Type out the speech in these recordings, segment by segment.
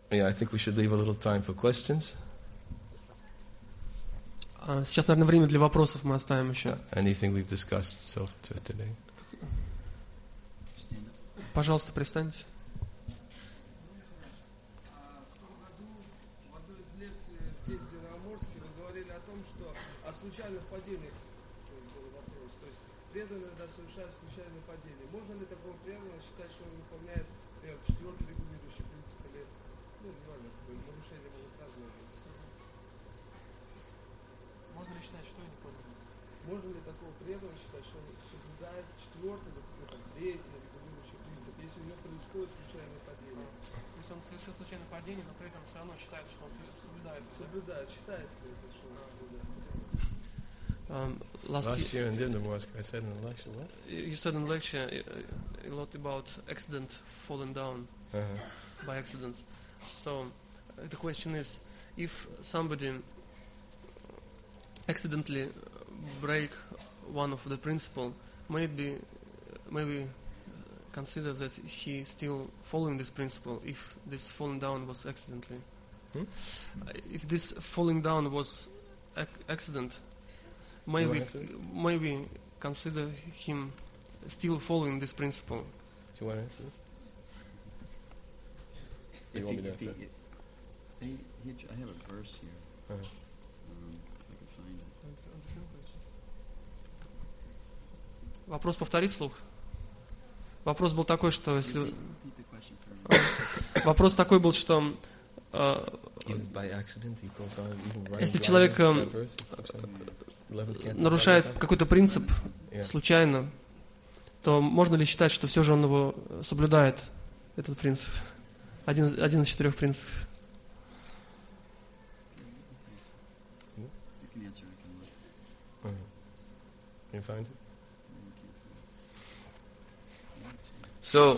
Yeah, I think we should leave a little time for questions. Сейчас, наверное, время для вопросов мы оставим еще. Anything we've discussed so today? Пожалуйста, пристаньте. Случайных падениях был вопрос. То есть преданный совершает случайные падения. Можно ли такого преданного считать, что он выполняет, например, четвертый регулирующий принцип или, неважно, нарушения могут разные быть. Можно ли считать, что я не понял? Можно ли такого преданного считать, что он соблюдает четвертый, третий регулирующий принцип, если у него происходит случайное падение? То есть он совершил случайное падение, но при этом все равно считается, что он соблюдает. Соблюдает, считается ли это, что он соблюдает? Last year in Dinamorsk, I said in the lecture, what? You said in the lecture a lot about accident, falling down by accidents. So the question is, if somebody accidentally break one of the principle, maybe consider that he still following this principle if this falling down was accidentally. If this falling down was accident, maybe consider him still following this principle. Do you want to answer this? You want me to answer it? I have a verse here. If I can find it. Вопрос повторить вслух? Вопрос был такой, что если... Вопрос такой был, что... Если человек нарушает какой-то принцип случайно, то можно ли считать, что все же он его соблюдает, этот принцип? Один из 4 принципов. So,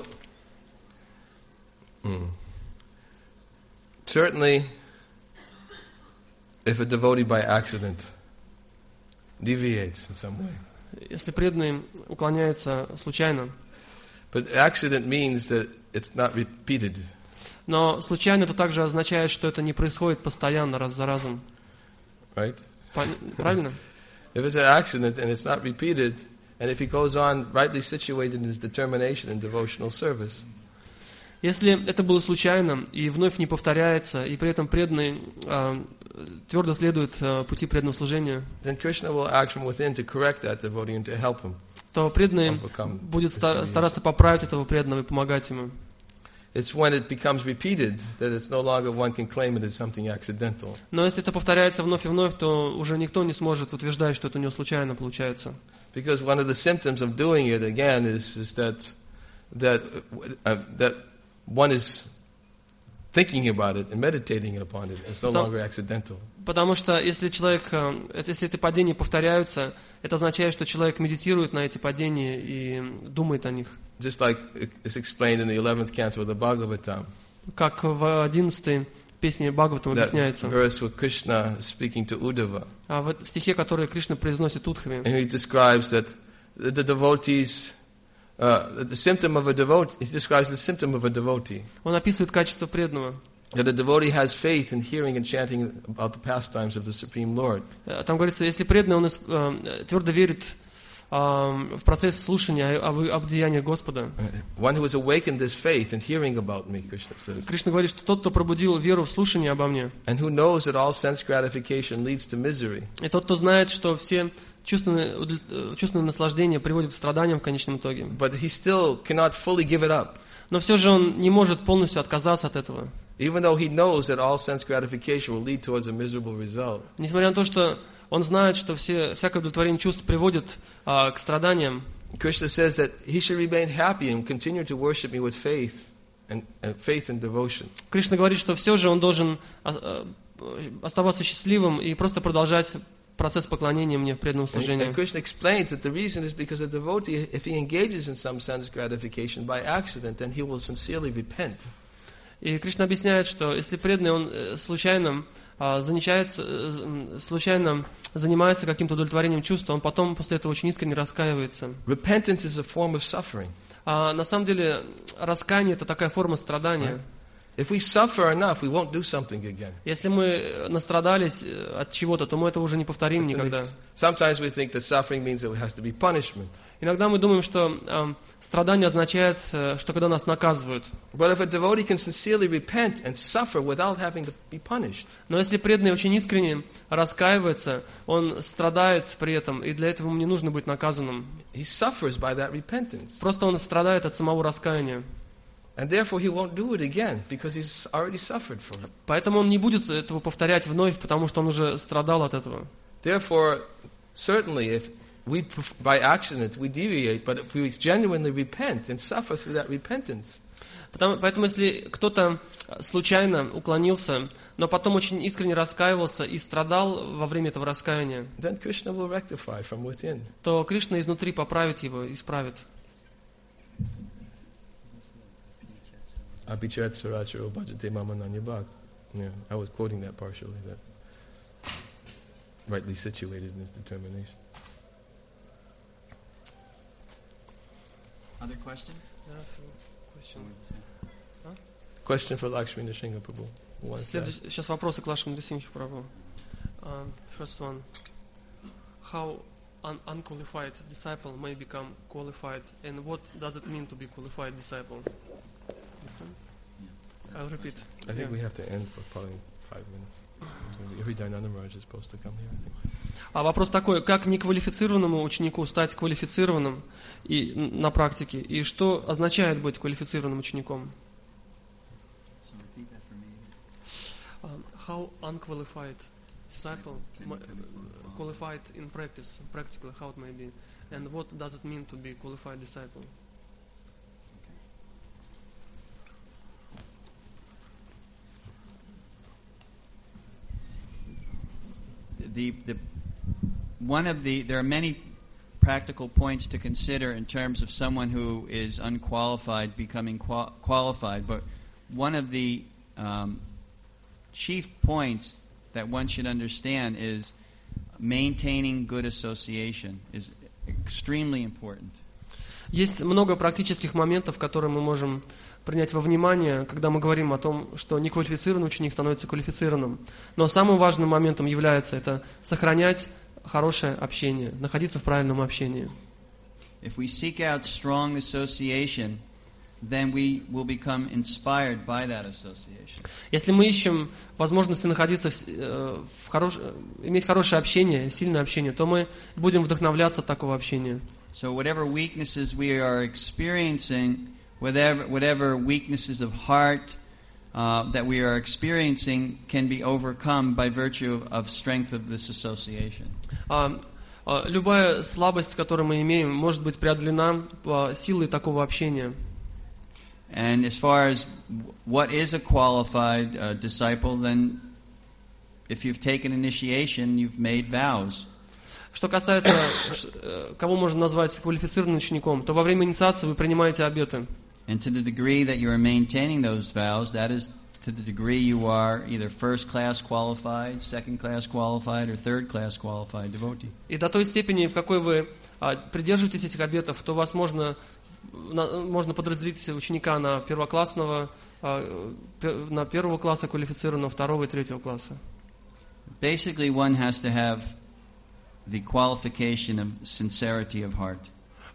certainly, if a devotee by accident deviates in some way. Если преданный уклоняется случайно. But accident means that it's not repeated. Но случайно это также означает, что это не происходит постоянно, раз за разом. Right? Правильно? If it's an accident and it's not repeated, and if he goes on rightly situated in his determination and devotional service. Если это было случайно и вновь не повторяется, и при этом преданный твердо следует пути преданного служения, то преданный будет стараться поправить этого преданного и помогать ему. Но если это повторяется вновь и вновь, то уже никто не сможет утверждать, что это у него случайно получается. Because one of the symptoms of doing it again is that one is thinking about it and meditating upon it. It's no longer accidental. Потому что если эти падения повторяются, это означает, что человек медитирует на эти падения и думает о них. Just like it's explained in the 11th canto of the Bhagavatam. Как в 11-й песне Бхагаватам объясняется. Verse with Krishna speaking to Uddhava. А в стихе, который Кришна произносит Удхаве. And he describes that the devotees the symptom of a devotee, he describes the symptom of a devotee. Он описывает качество преданного. That a devotee has faith in hearing and chanting about the pastimes of the Supreme Lord. Там говорится, если преданный, он твердо верит в процесс слушания об деяниях Господа. One who has awakened this faith in hearing about me, Krishna says. Кришна говорит, что тот, кто пробудил веру в слушание обо мне. And who knows that all sense gratification leads to misery. И тот, кто знает, что все чувственное наслаждение приводит к страданиям в конечном итоге. But he still cannot fully give it up. Но все же он не может полностью отказаться от этого. Even though he knows that all sense gratification will lead towards a miserable result. Несмотря на то, что он знает, что всякое удовлетворение чувств приводит к страданиям. Krishna says that he should remain happy and continue to worship me with faith and devotion. Кришна говорит, что все же он должен оставаться счастливым и просто продолжать процесс поклонения мне в преданном служении. And Krishna explains that the reason is because a devotee, if he engages in some sense gratification by accident, then he will sincerely repent. И Кришна объясняет, что если преданный, он случайно занимается каким-то удовлетворением чувств, он потом после этого очень искренне раскаивается. Repentance is a form of suffering. На самом деле раскаяние — это такая форма страдания. If we suffer enough, we won't do something again. Если мы настрадались от чего-то, то мы это уже не повторим никогда. Sometimes we think that suffering means it has to be punishment. Иногда мы думаем, что страдание означает, что когда нас наказывают. But if a devotee can sincerely repent and suffer without having to be punished, Но если преданный очень искренне раскаивается, он страдает при этом, и для этого ему не нужно быть наказанным. he suffers by that repentance. Просто он страдает от самого раскаяния. And therefore he won't do it again because he's already suffered from it. Поэтому он не будет этого повторять вновь, потому что он уже страдал от этого. Therefore, certainly if we, by accident, we deviate, but if we genuinely repent and suffer through that repentance, Поэтому если кто-то случайно уклонился, но потом очень искренне раскаивался и страдал во время этого раскаяния, then Krishna will rectify from within. то Кришна изнутри поправит его, исправит. Abhichat saracharo bhajate mama nanyabhag. Yeah, I was quoting that partially, that rightly situated in his determination. Other question? Question for Lakshmi Nrsimha Prabhu. Who wants that? Сейчас вопросы к Лакшми Нрсимхе Прабху. First one. How an unqualified disciple may become qualified, and what does it mean to be qualified disciple? I'll repeat. I think we have to end for probably 5 minutes. Every Dharnanda Maharaj is supposed to come here, I think. А вопрос такой, как неквалифицированному ученику стать квалифицированным и на практике, и что означает быть квалифицированным учеником? So repeat that for me. How unqualified disciple qualified in practice, practically how it may be, and what does it mean to be qualified disciple? There are many practical points to consider in terms of someone who is unqualified becoming qualified, but one of the chief points that one should understand is maintaining good association is extremely important. Есть много практических моментов, которые мы можем принять во внимание, когда мы говорим о том, что неквалифицированный ученик становится квалифицированным. Но самым важным моментом является это сохранять хорошее общение, находиться в правильном общении. If we seek out strong association, then we will become inspired by that association. Если мы ищем возможности находиться иметь хорошее общение, сильное общение, то мы будем вдохновляться от такого общения. So whatever weaknesses we are experiencing, whatever weaknesses of heart that we are experiencing can be overcome by virtue of strength of this association. Любая слабость, которую мы имеем, может быть преодолена силой такого общения. And as far as what is a qualified disciple, then if you've taken initiation, you've made vows. Что касается, кого можно назвать квалифицированным учеником, то во время инициации вы принимаете обеты. And to the degree that you are maintaining those vows, that is to the degree you are either first class qualified, second class qualified, or third class qualified devotee. И до той степени, в какой вы придерживаетесь этих обетов, то вас можно подразделить ученика на первоклассного, на первого класса квалифицированного, второго и третьего класса. Basically, one has to have the qualification of sincerity of heart.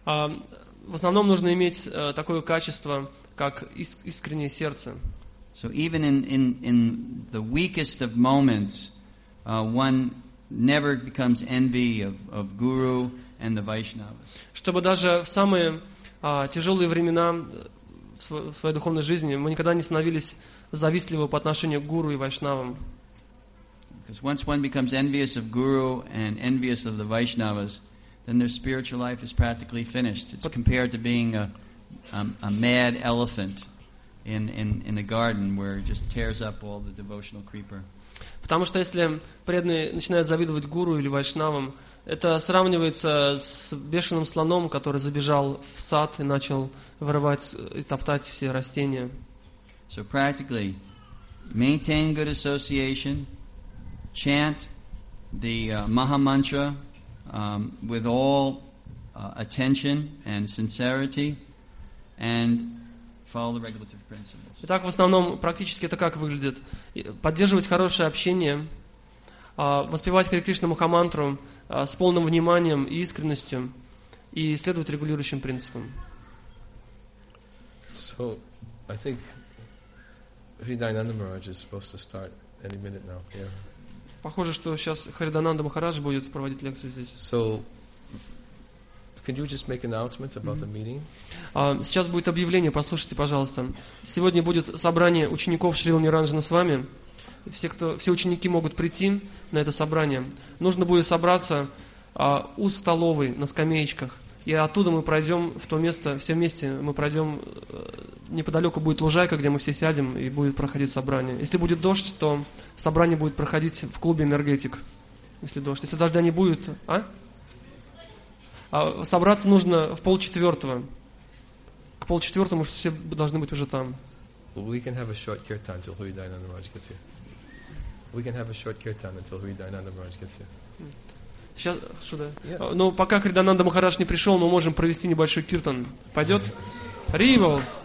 В основном нужно иметь такое качество, как искреннее сердце. So even in the weakest of moments, one never becomes envy of Guru and the Vaishnavas. Чтобы даже в самые тяжелые времена в своей духовной жизни мы никогда не становились завистливы по отношению к Гуру и Вайшнавам. Because once one becomes envious of Guru and envious of the Vaishnavas, then their spiritual life is practically finished. It's compared to being a mad elephant in a garden where it just tears up all the devotional creeper. Потому что если преданные начинают завидовать Гуру или Вайшнавам, это сравнивается с бешеным слоном, который забежал в сад и начал вырывать и топтать все растения. So practically, maintain good association, chant the Maha Mantra with all attention and sincerity, and Follow the regulative principles. Итак, в основном практически это как выглядит? Поддерживать хорошее общение, воспевать Харе Кришна Махамантру с полным вниманием и искренностью и следовать регулирующим принципам. So, I think Hridayananda Maharaj is supposed to start any minute now. Yeah. Похоже, что сейчас Харидананда Махарадж будет проводить лекцию здесь. So, can you just make an announcement about the meeting? Сейчас будет объявление, послушайте, пожалуйста. Сегодня будет собрание учеников Шрила Ниранджана с вами. Все ученики могут прийти на это собрание. Нужно будет собраться у столовой на скамеечках. И оттуда мы пройдем в то место, все вместе мы пройдем, неподалеку будет лужайка, где мы все сядем, и будет проходить собрание. Если будет дождь, то собрание будет проходить в клубе «Энергетик». Если дождь. Если дождя не будет, собраться нужно в 3:30. К 3:30 все должны быть уже там. We can have a short kirtan until Hridayananda Maharaj gets here. We can have a short kirtan until Hridayananda Maharaj gets here. Сейчас, что да? Но пока Хридананда Махарадж не пришел, мы можем провести небольшой киртан. Пойдет? Ривал!